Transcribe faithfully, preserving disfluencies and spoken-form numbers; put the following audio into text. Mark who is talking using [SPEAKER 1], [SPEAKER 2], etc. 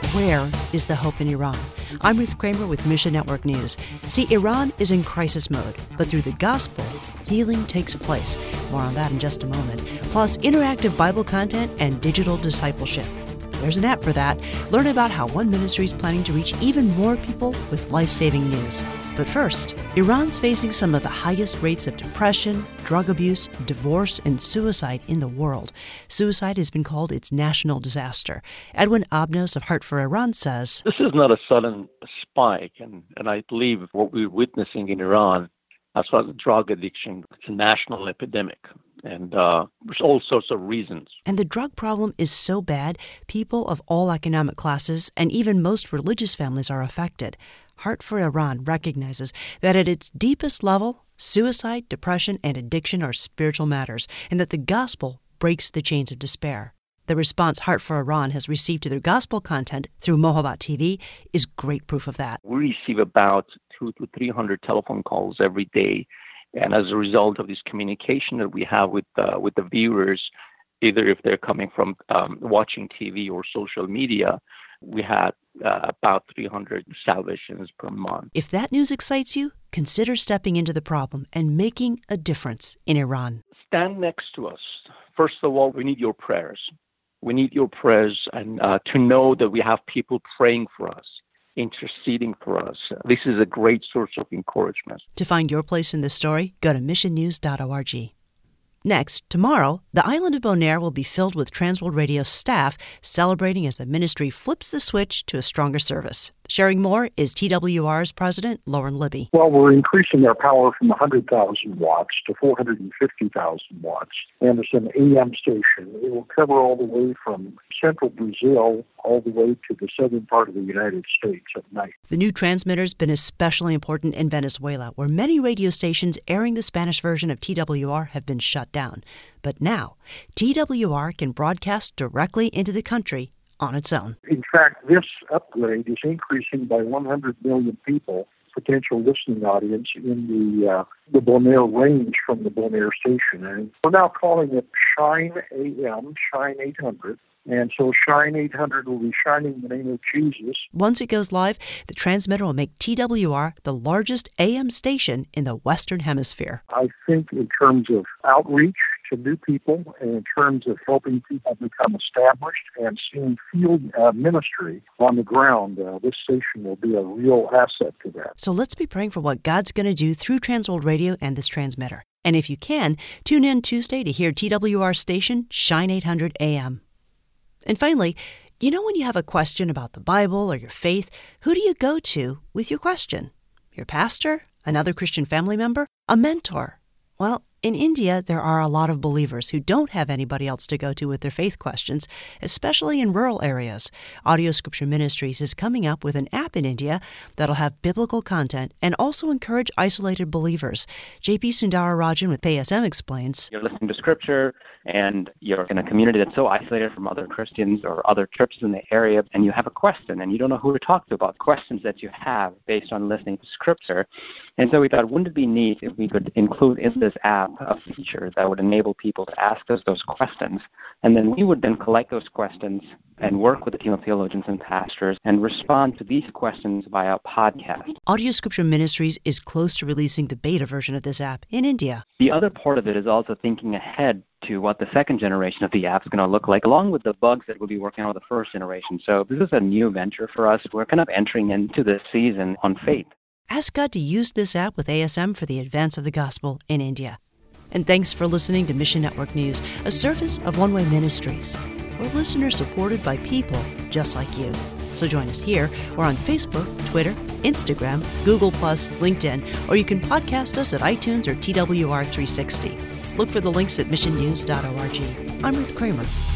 [SPEAKER 1] where is the hope in Iran? I'm Ruth Kramer with Mission Network News. See, Iran is in crisis mode, but through the gospel, healing takes place. More on that in just a moment. Plus, interactive Bible content and digital discipleship. There's an app for that. Learn about how one ministry is planning to reach even more people with life-saving news. But first, Iran's facing some of the highest rates of depression, drug abuse, divorce, and suicide in the world. Suicide has been called its national disaster. Edwin Abnos of Heart for Iran says,
[SPEAKER 2] "This is not a sudden spike, and, and I believe what we're witnessing in Iran, as far as drug addiction, it's a national epidemic. And uh, there's all sorts of reasons."
[SPEAKER 1] And the drug problem is so bad, people of all economic classes and even most religious families are affected. Heart for Iran recognizes that at its deepest level, suicide, depression, and addiction are spiritual matters, and that the gospel breaks the chains of despair. The response Heart for Iran has received to their gospel content through Mohabbat T V is great proof of that.
[SPEAKER 2] We receive about two to three hundred telephone calls every day. And as a result of this communication that we have with uh, with the viewers, either if they're coming from um, watching T V or social media, we had uh, about three hundred salvations per month.
[SPEAKER 1] If that news excites you, consider stepping into the problem and making a difference in Iran.
[SPEAKER 2] Stand next to us. First of all, we need your prayers. We need your prayers and uh, to know that we have people praying for us, interceding for us. This is a great source of encouragement.
[SPEAKER 1] To find your place in this story, go to mission news dot org. Next, tomorrow, the island of Bonaire will be filled with Transworld Radio staff celebrating as the ministry flips the switch to a stronger service. Sharing more is T W R's president, Lauren Libby.
[SPEAKER 3] Well, we're increasing our power from one hundred thousand watts to four hundred fifty thousand watts, and it's an A M station. It will cover all the way from central Brazil all the way to the southern part of the United States at night.
[SPEAKER 1] The new transmitter's been especially important in Venezuela, where many radio stations airing the Spanish version of T W R have been shut down. But now, T W R can broadcast directly into the country on its own.
[SPEAKER 3] In fact, this upgrade is increasing by one hundred million people, potential listening audience in the uh, the Bonaire range from the Bonaire station. And we're now calling it Shine A M, Shine eight hundred. And so Shine eight hundred will be shining the name of Jesus.
[SPEAKER 1] Once it goes live, the transmitter will make T W R the largest A M station in the Western Hemisphere.
[SPEAKER 3] I think in terms of outreach to new people and in terms of helping people become established and seeing field uh, ministry on the ground, uh, this station will be a real asset to that.
[SPEAKER 1] So let's be praying for what God's going to do through Transworld Radio and this transmitter. And if you can, tune in Tuesday to hear T W R station Shine eight hundred A M. And finally, you know when you have a question about the Bible or your faith, who do you go to with your question? Your pastor? Another Christian family member? A mentor? Well, in India, there are a lot of believers who don't have anybody else to go to with their faith questions, especially in rural areas. Audio Scripture Ministries is coming up with an app in India that'll have biblical content and also encourage isolated believers. J P Sundararajan with A S M explains.
[SPEAKER 4] You're listening to Scripture, and you're in a community that's so isolated from other Christians or other churches in the area, and you have a question, and you don't know who to talk to about questions that you have based on listening to Scripture. And so we thought, wouldn't it be neat if we could include in this app a feature that would enable people to ask us those questions, and then we would then collect those questions and work with a team of theologians and pastors and respond to these questions via podcast.
[SPEAKER 1] Audio Scripture Ministries is close to releasing the beta version of this app in India.
[SPEAKER 4] The other part of it is also thinking ahead to what the second generation of the app is going to look like, along with the bugs that we'll be working on with the first generation. So this is a new venture for us. We're kind of entering into this season on faith.
[SPEAKER 1] Ask God to use this app with A S M for the advance of the gospel in India. And thanks for listening to Mission Network News, a service of One Way Ministries. We're listeners supported by people just like you. So join us here or on Facebook, Twitter, Instagram, Google plus, LinkedIn, or you can podcast us at iTunes or T W R three sixty. Look for the links at mission news dot org. I'm Ruth Kramer.